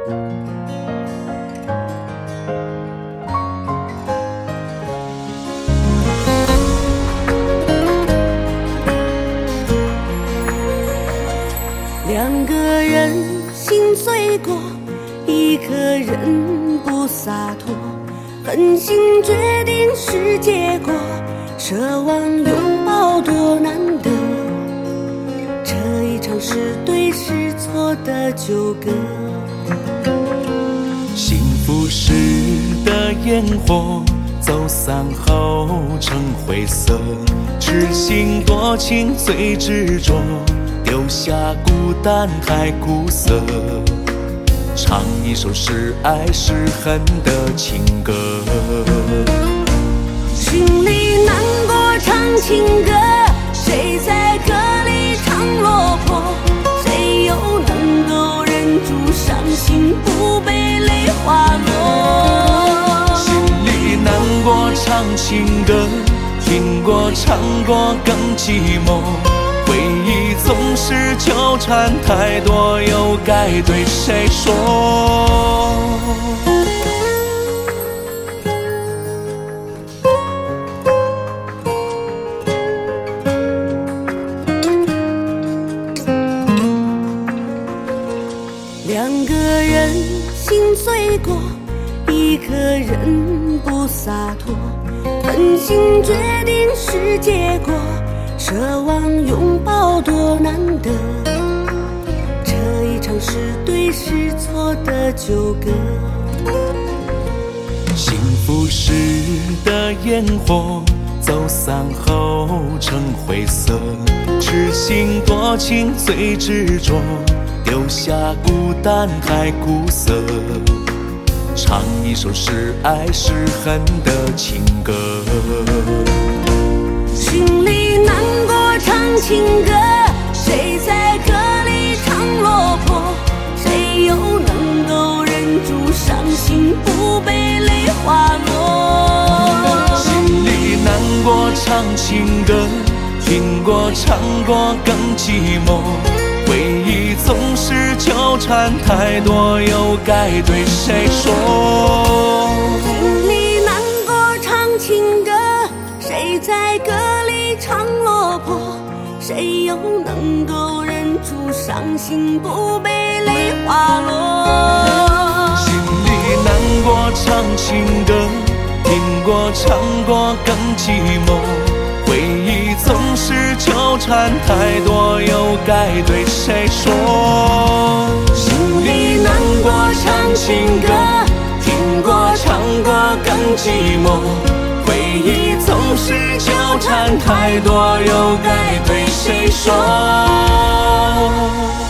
两个人心碎过，一个人不洒脱，狠心决定是结果，奢望拥抱多难得，这一场是对是错的纠葛。 幸福时的烟火，走散后成灰色，痴心多情最执着，留下孤单太苦涩，唱一首是爱是恨的情歌。 心里难过唱情歌，谁在歌里唱落魄？谁又能够忍住伤心不被泪滑落？ 心里难过唱情歌，听过唱过更寂寞，回忆总是纠缠太多，又该对谁说？ 两个人心碎过，一个人不洒脱，狠心决定是结果，奢望拥抱多难得，这一场是对是错的纠葛。 幸福时的烟火，走散后成灰色，痴心多情最执着，留下孤单太苦涩，唱一首是爱是恨的情歌。 心里难过唱情歌，谁在歌里唱落魄？谁又能够忍住伤心不被泪滑落？ 心里难过唱情歌，听过唱过更寂寞，回忆总是纠缠太多，又该对谁说？ 心里难过唱情歌，谁在歌里唱落魄？谁又能够忍住伤心不被泪滑落？ 心里难过唱情歌，听过唱过更寂寞，回忆总是纠缠太多，又该对谁说？心里难过唱情歌，听过唱过更寂寞，回忆总是纠缠太多，又该对谁说？